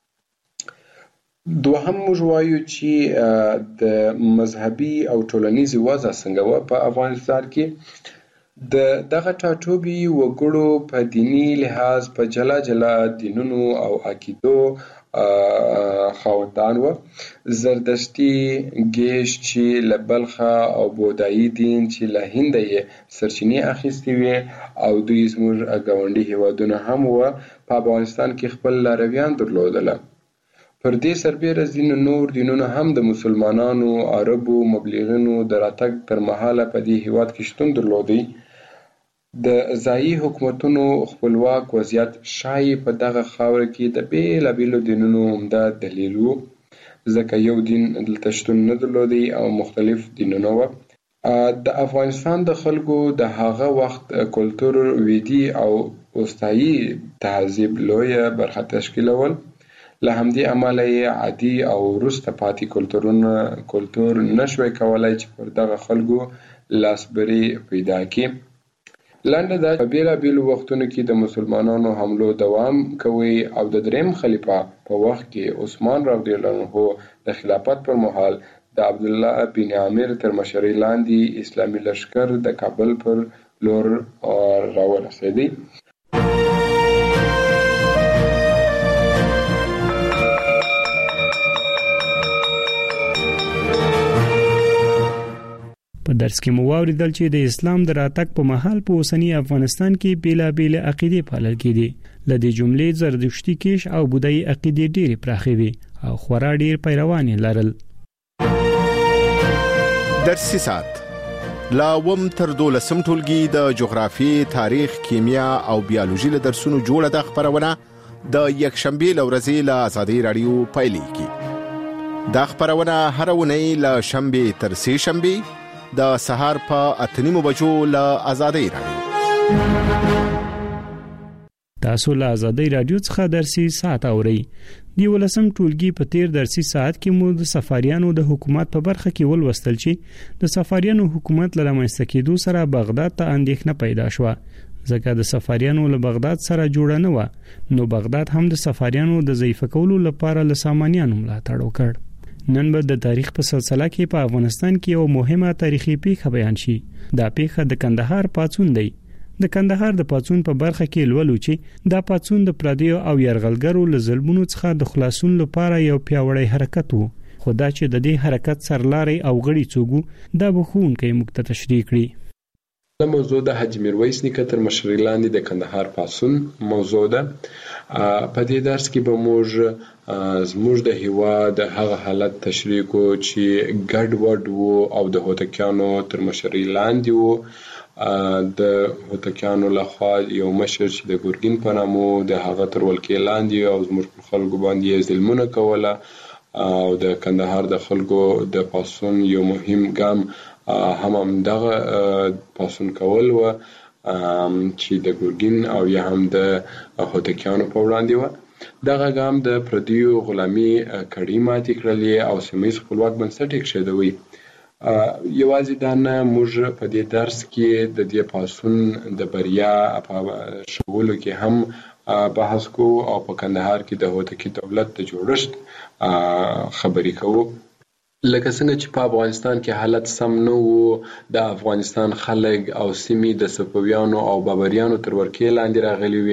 دوهم موږ وایو چې د مذهبي او ټولنیزي وضع څنګه وه په افغانستان کې. دغه ټاټوبي وګړو په دینی لحاظ په جلا جلا دینونو او عقیدو خاوندان وو. زردشتي، ګیش چې له بلخه او بودایي دین چې له هنده یې سرچینې اخیستې وې او دوی زموږ ګاونډي هیوادونه هم وو په افغانستان کې خپل لارویان درلودله. پر دې سربیره ځینو نور دینونه هم د مسلمانانو، عربو، مبلغینو د راتګ تر مهاله په دې هیواد کې شتون درلودی. د ځايي حکومتونو خپلواک وضعیت ښایي په دغه خاوره کې د بیلابیلو دینونو عمده دلیل و، ځکه یو دین دلته شتون نه درلودی او مختلف دینونه وو. د افغانستان د خلکو د هغه وخت کلتور ویدي او اوستایي تهذیب لویه برخه تشکیلول. له همدې امله یې عادي او وروسته پاتې کلتور نشوی کولای چې پر دغه خلکو لاسبري پیدا کړي. لنډه دا په بیلابیلو وختونو کې د مسلمانانو حملو دوام کوي او د دریم خلیفه په وخت کې عثمان رضی الله عنه د خلافت پر مهال د عبد الله بن عامر تر مشرۍ لاندې اسلامي لښکر د کابل پر لور راورسېدی. په درس کې مو واوریدل چې د اسلام د راتګ په مهال په اوسنی افغانستان کې بیلابیل عقیدې پالل کېدي. لدې جملې زردشتي کیش او بودایي عقیدې ډېرې پراخې وي او خورا ډېر پیروان لرل. درسي ساعت لا وم تر 12 ټولګي د جغرافي، تاریخ، کیمیا او بیولوژي له درسونو جوړه د خبرونه د یکشنبه لورځي له آزادۍ رادیو پایلیږي. دا خبرونه هر ونی له شنبه تر سه شنبه د سهار په 8:30 بجو له آزادۍ رادیو. تاسو له آزادۍ رادیو څخه درسي ساعت اورئ. دی ولسم ټولګي په تیر درسي ساعت کې مو د سفاریانو د حکومت په برخه کې ولوستل چې د سفاریانو حکومت له رامنځته کېدو سره بغداد ته اندېښنه پیدا شوه ځکه د سفاریانو له بغداد سره جوړه نه و، نو بغداد هم د سفاریانو د ضعیف کولو لپاره له سامانیانو ملاتړ وکړ. نن به د تاریخ په سلسله کې په افغانستان کې یو مهمه تاریخي پیښه بیان شي. دا پیښه د کندهار پاڅون دی. د کندهار د پاڅون په برخه کې لولو چې دا پاڅون د پردیو او يرغلګرو له ظلمونو څخه د خلاصون لپاره یو پیاوړی حرکت وو. خدا چې د دې حرکت سرلاري او غړي څوګو دا بخون کې مکته تشریح کړي. د موضوع د حاجی میرویس نیکه تر مشرۍ لاندې د کندهار پاڅون موضوع ده. په دې درس کې به موږ زموږ د هیواد هغه حالت تشریح کو چې ګډ وډ وو او د هوتکیانو تر مشرۍ لاندې وو. د هوتکیانو لخوا یو مشر چې د ګورګین په نامو د هغه تر ولکې لاندې او زموږ په خلکو باندې ظلمونه کوله او د کندهار د خلکو د پاڅون یو مهم ګام هم دغه پاڅون کول و چې د ګورګین او یا هم د هوتکیانو په وړاندې و. دغه ګام د پردیو غلامي کړۍ ماتې کړلې او سیمه ییز خپلواک بنسټ یې کېښودوی. یوازې دا نه، موږ په دې درس کې د دې پاڅون د بریا په شولو کې هم بحث کوو او په کندهار کې د هوتکي دولت د جوړښت خبرې کوو. لکه څنګه چې په افغانستان کې حالت سم نه وو، د افغانستان خلک او سیمې د صفویانو او بابریانو تر ورکې لاندې راغلي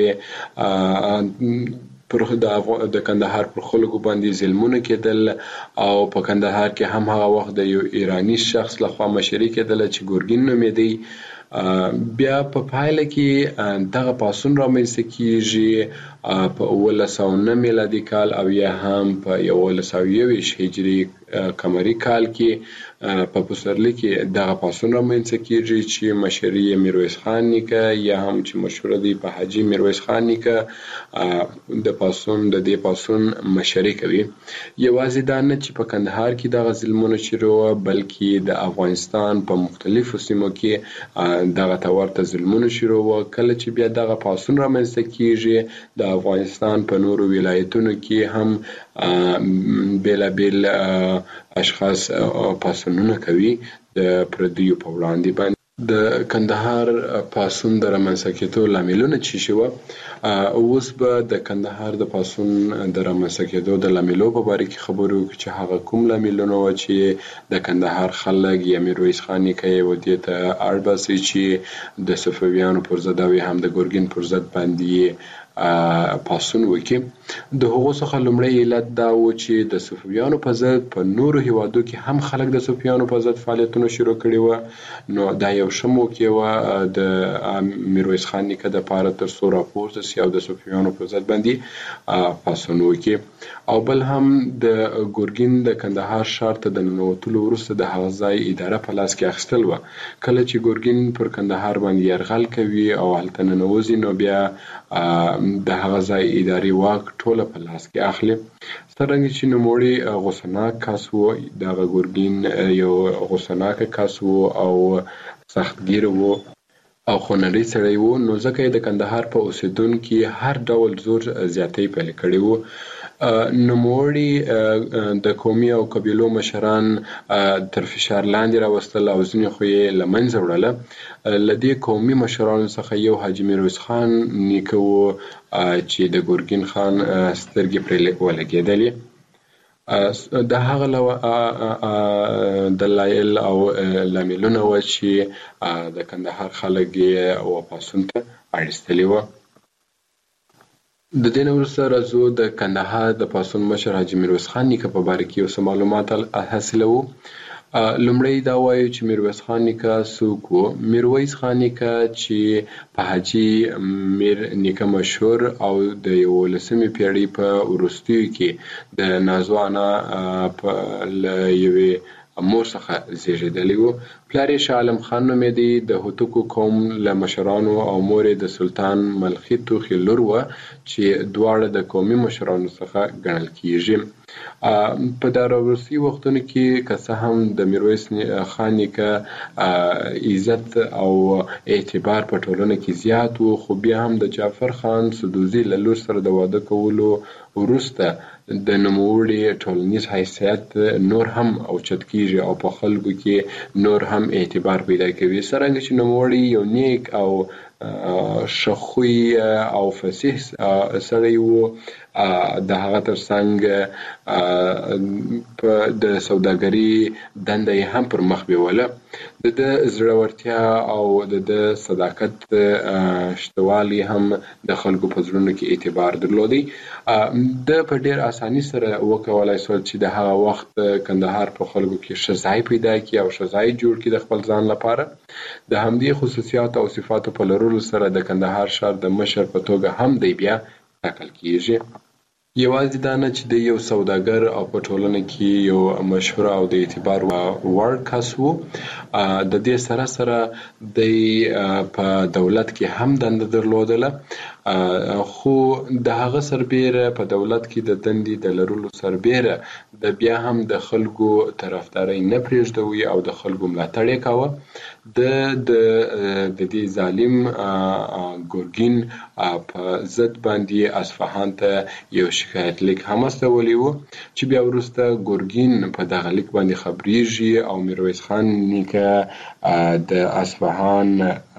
وي. پر د کندهار پر خلکو باندې ظلمونه کېدل او په کندهار کې هم هغه وخت د یو ایرانی شخص لخوا مشري کېدل چې ګورګین نومېدی. بیا په پایله کې دغه پاڅون رامنځته کیږي په 1909 میلادي کال او یا هم په 1921 هجري قمري کال کې په پسرلي کې دغه پاڅون رامنځته کیږي چې مشري میرویس خان نیکه یا هم چې مشهور دی په حاجی میرویس خان نیکه د دې پاڅون مشري کوي. یوازې دا نه چې په کندهار کې دغه ظلمونه شروع بلکې د افغانستان په مختلفو سیمو کې دغه تورته ظلمونه شروع و. کله چې بیا دغه پاڅون رامنځته کیږي د افغانستان په نورو ولایتونو کې هم بیلابیل اشخاص پاڅونونه کوي د پردیو په وړاندې باندې. د کندهار پاڅون د رامنځته کېدو لاملونه څه شوه؟ اوس به د کندهار د پاڅون د رامنځته کېدو د لاملو په باره کې خبرو وکړو چې هغه کوم لاملونه وو چې د کندهار خلک یا میرویس خان نیکه یې ودې ته اړ باسي چې د صفویانو پر ضد او هم د ګورګین پر ضد باندې پاڅون وکړي. د هغو څخه لومړی علت دا و چې د صفویانو په ضد په نورو هیوادو کې هم خلک د صفویانو په ضد فعالیتونه شروع کړي وو. نو دا یو ښه موقع وه د میرویس خان نیکه دپاره تر څو راپورته سي او د صفویانو په ضد باندې پاڅون وکړي. او بل هم د ګورګین د کندهار ښار ته د ننوتلو وروسته د هغه ځای اداره په لاس کې اخیستل وه. کله چې ګورګین پر کندهار باندې یرغل کوي او هلته ننوځي نو بیا د هغه ځای اداري واک ټوله په لاس کې اخلي. څرنګه چې نوموړی غوسناک کس و، دغه ګورګین یو غوسناک کس و او سختګیر و او خونړی سړی و، نو ځکه یې د کندهار په اوسېدونکو هر ډول زور زیاتۍ پیل کړی و. نوموړي د قومي او قبیلو مشران تر فشار لاندې راوستل او ځینې خو یې له منځه وړله. له دې قومي مشرانو څخه یو حاجي میرویس خان نیکه و چې د ګورګین خان سترګې پرې ولګېدلې. د هغه دلایل او لاملونه و چې د کندهار خلک یې واپسون ته اړیستلي وو. د دې نه وروسته راځو د کندهار د پاڅون مشر حاجي میرویس خان نیکه په باره کې یو څه معلومات حاصلوو. لومړی دا وایو چې میرویس خان نیکه څوک و. میرویس خان نیکه چې په حاجي میر نیکه مشهور او د 11مې پیړۍ په وروستیو کې د نازو انا له یوې مور څخه زیږېدلی و. پلار یې شاه عالم خان نومېدی، د هوتکو قوم له مشرانو او مور یې د سلطان ملخي توخي لور وه چې دواړه د قومي مشرانو څخه ګڼل کیږي. په دا وروستي وختونو کې که څه هم د میرویس خان نیکه عزت او اعتبار په ټولنه کې زیات و، خو بیا هم د جعفر خان سدوزي له لور سره د واده کولو وروسته د نوموړي ټولنیز حیثیت نور هم اوچت کیږي او په خلکو کې نور هم اعتبار پیدا کوي. څرنګه چې نوموړي یو نیک او شخوي او فصیح سړی و، د هغه ترڅنګ د سوداګري دنده یې هم پر مخ بیوله. د زړورتیا او د صداقت شتوالی هم د خلکو په زړونو کې اعتبار درلودی. د په ډیر اساني سره وکولای شو چې د هغه وخت کندهار په خلکو کې ښه ځای پیدا کړي او ښه ځای جوړ کړي د خپل ځان لپاره. د همدې خصوصیات او صفاتو په لرلو سره د کندهار ښار د مشر په توګه هم دی بیا ټاکل کیږي. یوازې دا نه چې د یو سوداګر او په ټولنه کې یو مشهور او د اعتبار وړ کس و، د دې سره سره د په دولت کې هم دنده درلودله، خو د هغه سربیره په دولت کې د دندې د لرلو سربیره د بیا هم د خلکو طرفداري نه پرېږدوي او د خلکو ملاتړ یې کاوه. د دې ظالم ګورګین په ضد باندې اصفهان ته یو شکایت لیک هم استولی و چې بیا وروسته ګورګین په دغه لیک باندې خبرېږي او میرویس خان نیکه د اصفهان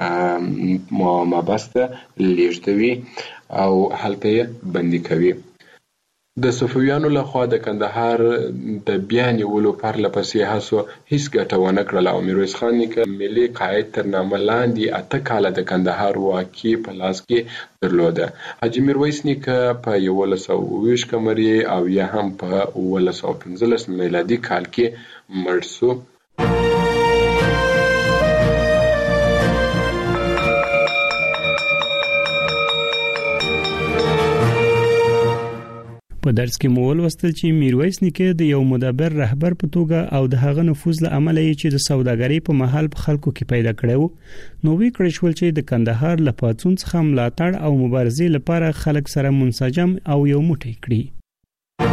محبس ته لیږدوي او هلته یې بندي کوي. د صفویانو لخوا د کندهار د بیا نیولو پرله پسې هڅو هیڅ ګټه ونه کړله او میرویس خان نیکه ملي قاید تر نامه لاندې 8 کاله د کندهار واکي په لاس کې درلوده. حاجي میرویس نیکه په 1120 قمري او یا هم په 1915 میلادي کال کې مړ شو. په درس کې مو ولوستل چې میرویس نیکه د یو مدبر رهبر په توګه او د هغه نفوذ له امله چې د سوداګرۍ په محل په خلکو کې پیدا کړو، نو وی کړی شول چې د کندهار له پاڅون څخه ملاتړ او مبارزې لپاره خلک سره منسجم او یو موټی کړي.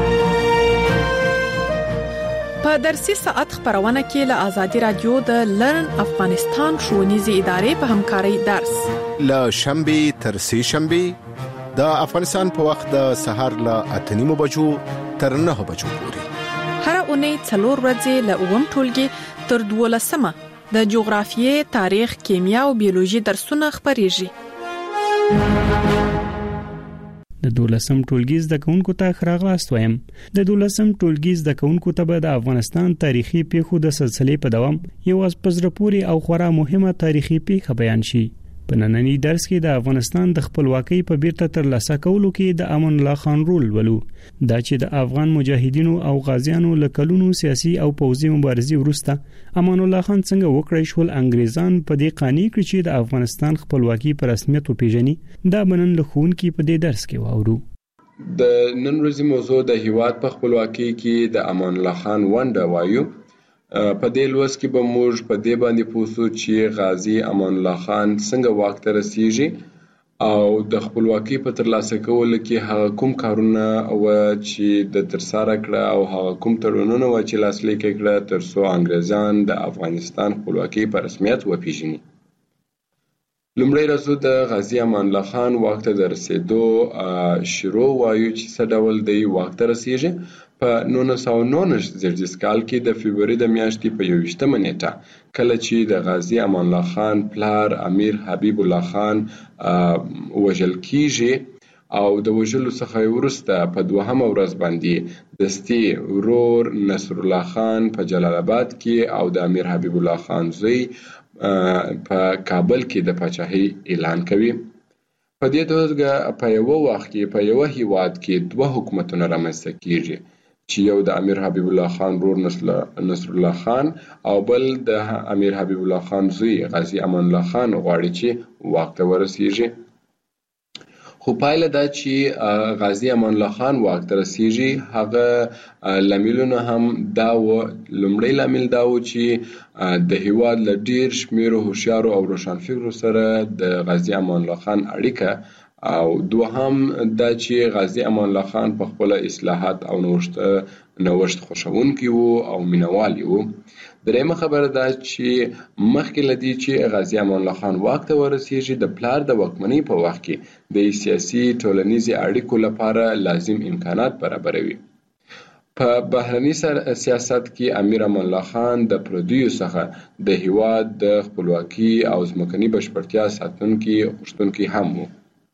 په درسي ساعت خبرونه کې له آزادي رادیو د لرن افغانستان ښوونیزې ادارې په همکارۍ درس له شنبه تر سه شنبه د افغانستان په وخت د سهار له 8:30 بجو تر 9 بجو پورې هر اونۍ 4 ورځې له اوم ټولګي تر 12مه د جغرافیې، تاریخ، کیمیا او بیولوژي درسونه خبريږي. د 12م ټولګي زده کوونکو ته خراغلاست وایم. د 12م ټولګي زده کوونکو ته به د افغانستان تاریخي پیښو د سلسلې په دوام یو پزرپوري او خورا مهمه تاریخي پیښه بیان شي. په نننی درس کې د افغانستان د خپلواکۍ په بیرته ترلاسه کولو کې د امان الله خان رول ولو، دا چې د افغان مجاهدینو او غازیانو له کلونو سیاسي او پوځي مبارزې وروسته امان الله خان څنګه وکړی شول انګریزان په دې قانع کړ چې د افغانستان خپلواکي په رسمیت وپیژني. دا بنن له ښوونکي په دې درس کې واورو. د نن ورځې موضوع د هیواد په خپلواکۍ کې د امان الله خان ونډه وایو. په دې لوست کې به موږ په دې باندې پوه شو چې غازی امان الله خان څنګه واک ته رسیږي او د خپلواکۍ په ترلاسه کولو کې هغه کوم کارونه و چې د ترسره کړه او هغه کوم تړونونه و چې لاسلیک کړه تر څو انګریزان د افغانستان خپلواکۍ په رسمیت وپیژني. لومړی راځو د غازي امان الله خان واک ته د رسېدو شروع وایو چې څه ډول دی واک ته رسېږي. په 1919 زیږدیز کال کې د فبروري د میاشتې په 21مه نیټه کله چې د غازي امان الله خان پلار امیر حبیب الله خان وژل کیږي او د وژلو څخه وروسته په 2مه ورځ باندې دستي ورور نصر الله خان په جلال آباد کې او د امیر حبیب الله خان زوی په کابل کې د پاچاهۍ اعلان کوي. په دې توګه په یو وخت کې په یو هیواد کې دوه حکومتونه رامنځته کیږي چې یو د امیر حبیب الله خان ورور نصر الله خان او بل د امیر حبیب الله خان زوی غازي امان الله خان غواړي چې واک ته ورسیږي. خو پایله دا چې غازي امان الله خان واک ته رسیږي هغه لاملونه هم دا و. لومړی لامل دا و چې د هیواد له ډیر شمیرو هوښیارو او روښانفکرو سره د غازي امان الله خان اړیکه او دوهم دا چې غازي امان الله خان په خپل اصلاحات او نوښت خوښونکی وو او مینوال وو. درېمه خبره ده چې مخکې لدی چې غازي امان الله خان واک ته ورسیږي د پلار د واکمنۍ په وخت کې د سیاسي ټولنیزي اړیکو لپاره لازم امکانات برابروي. په بهرني سیاست کې امیر امان الله خان د پردیو څخه د هیواد د خپلواکۍ او ځمکني بشپړتیا ساتونکي غوښتونکي هم وو.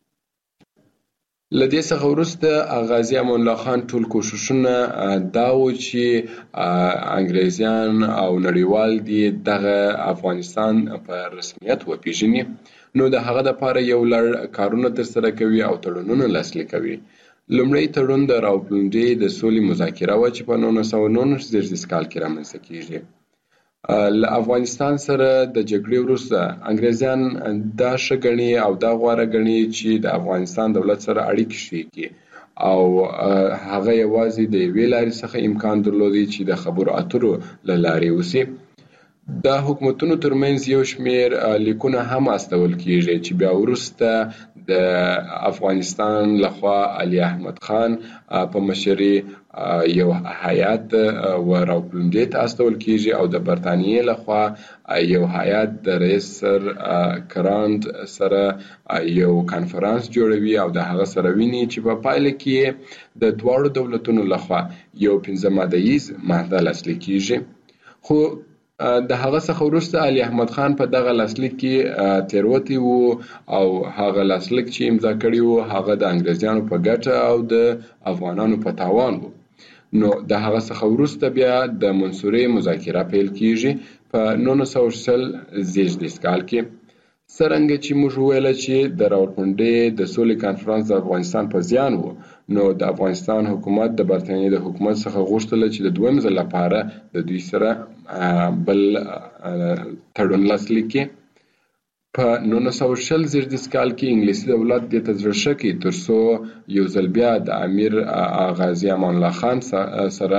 لدې څخه وروسته غازي امان الله خان ټول کوښښونه دا و چې انګریزیان او نړیوال دي دغه افغانستان په رسمیت وپیژني. نو د هغه لپاره یو لړ کارونه ترسره کوي او تړونونه لاسلیک کوي. لومړی تړون د راوپلنډۍ د سولې مذاکره وه چې په 1919 زیږدیز کال کې رامنځته کیږي. له افغانستان سره د جګړې وروسته انګریزیان دا ښه ګڼي او دا غوره ګڼي چې د افغانستان دولت سره اړیکې ښې کړي او هغه یوازې د یوې لارې څخه امکان درلودی چې د خبرو اترو له لارې وسي. د حکومتونو ترمنځ یو شمیر لیکونه هم استول کیږي چې بیا وروسته د افغانستان لخوا علي احمد خان په مشرۍ یو هیات راوپلنډۍ ته استول کیږي او د برتانیې لخوا یو هیات د رئیس سر کرانډ سره یو کانفرنس جوړوي او د هغه سره ویني چې په پایله کې د دواړو دولتونو لخوا یو 15 مادهیز معاهده لاسلیک کیږي. خو د هغه څخه وروسته علي احمد خان په دغه لاسلیک کې تیروتی وو او هغه لاسلیک چې امضا کړی وو هغه د انګریزیانو په ګټه او د افغانانو په تاوان وو. نو د هغه څخه وروسته بیا د منصورې مذاکره پیل کیږي په 1940 زیږدیز کال کې. څرنګه چې موږ وویل چې د راوپلنډۍ د سولې کانفرنس د افغانستان په زیان وو نو د افغانستان حکومت د برتانیې د حکومت څخه غوښتل چې د دویم ځل لپاره د دوی سره بل تړون لاسلیک کړي. په 1940 زیږدیز کال کې انګلیسي دولت دې ته زړه ښه کړي ترڅو یو ځل بیا د امیر غازي امان الله خان سره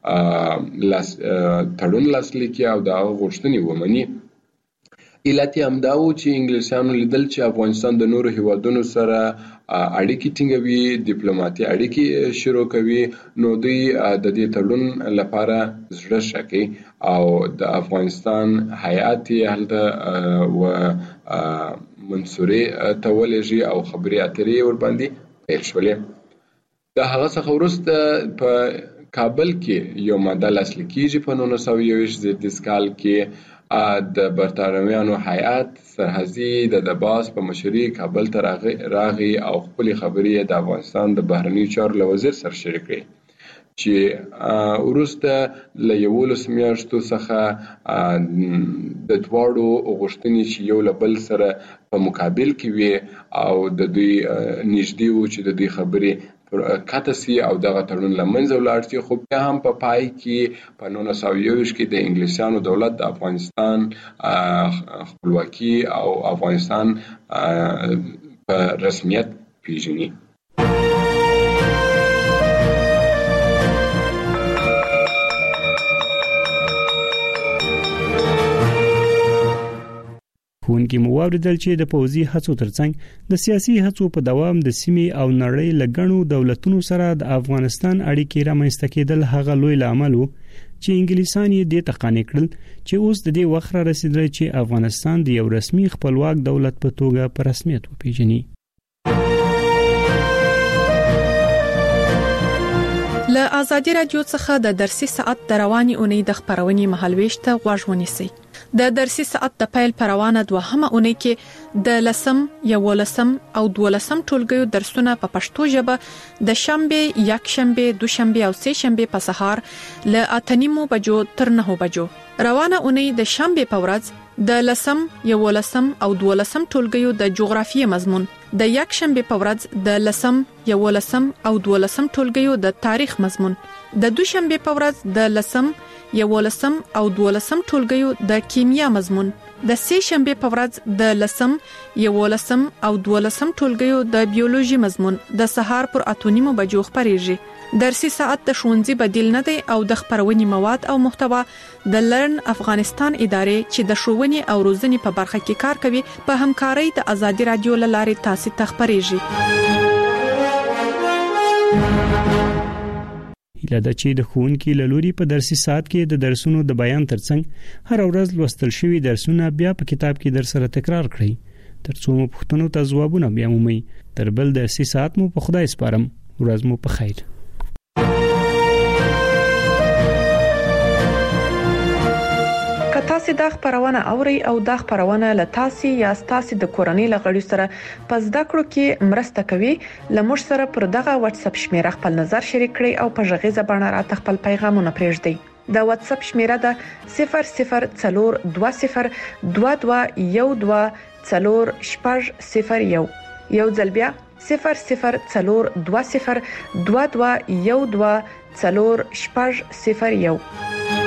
تړون لاسلیک کړي او د هغه غوښتنې ومني. علت یې همدا و چې انګلیسیانو لیدل چې افغانستان د نورو هیوادونو سره اړیکې ټینګوي، ډیپلوماټي اړیکې شروع کوي، نو دوی د دې تړون لپاره زړه ښه کوي او د افغانستان هیات یې هلته منصورې ته ولېږي او خبرې اترې ورباندې پیل شولې. د هغه څخه وروسته په کابل کې یو ماده لاسلیک کیږي په 1921 زیږدیز کال کې. د برتانویانو هیات سرحدي د دباس په مشرۍ کابل ته راغی او خپلې خبرې د افغانستان د بهرنیو چارو له وزیر سره شریک کړې چې وروسته له 11 میاشتو څخه د دواړو غوښتنې چې یو له بل سره په مقابل کې وي او د دوی نږدې وو چې د دوی خبرې کاته سي او دغه تړون له منځه ولاړ شي. خو بیا هم په پای کې په 1921 کې د انګلیسیانو دولت د افغانستان خپلواکي او افغانستان په رسمیت پیژني. ښوونکي مو واوریدل چې د پوځي هڅو ترڅنګ د سیاسي هڅو په دوام د سیمې او نړۍ له ګڼو دولتونو سره د افغانستان اړیکې رامنځته کېدل هغه لوی لامل و چې انګلیسان یې د تقانې کړل چې اوس د دې وخت را رسیدلی چې افغانستان د یو رسمي خپلواک دولت په توګه په رسمیت وپیژني. له ازادي رادیو څخه د درسي ساعت د رواني اونۍ د خبرونې مهالويش ته غوږ ونیسئ. د درسي ساعت د پیل پروانه دوهمه اونۍ کې د 10 11 او 12 ټولګیو درسونه په پښتو ژبه د شنبه، یکشنبه، دوشنبه او سه شنبه په سهار له 8:30 بجو تر 9 بجو. روانه اونۍ د شنبه په ورځ د 10 11 او 12 ټولګیو د جغرافیې مضمون، د یکشنبه په ورځ د 10 11 او 12 ټولګیو د تاریخ مضمون، د دوشنبه په ورځ د 10 11 او 12 ټولګیو د کیمیا مضمون، د سه شنبه په ورځ د 10 11 او 12 ټولګیو د بیولوژي مضمون د سهار پر 8:30 بجو خبريږي. درسي ساعت د ښوونځي بدیل نه دی او د خبرونې مواد او محتوا د لرن افغانستان ادارې چې د ښوونې او روزنې په برخه کې کار کوي په همکارۍ د ازادي رادیو لارې تاسو ته خبريږي. هیله ده چې د ښوونکي له لوري په درسي ساعت کې د درسونو د بیان ترڅنګ هر ورځ لوستل شوی درسونه بیا په کتاب کې در سره تکرار کړئ ترڅو مو پوښتنو ته ځوابونه بیا مومئ. تر بل درسي ساعت مو په خدای سپارم. ورځ مو په خیر. تاسو د خبرونه اوري او د خبرونه لتاسي یا تاسو د کورنۍ لغړی سره پس د کړو کې مرسته کوي. لمر سره پر دغه واتس اپ شمیره خپل نظر شریک کړئ او په ژغه زبانه را خپل پیغامونه پرېږدئ. د واتس اپ شمیره ده 0042121401. یو ځل بیا 0042121401.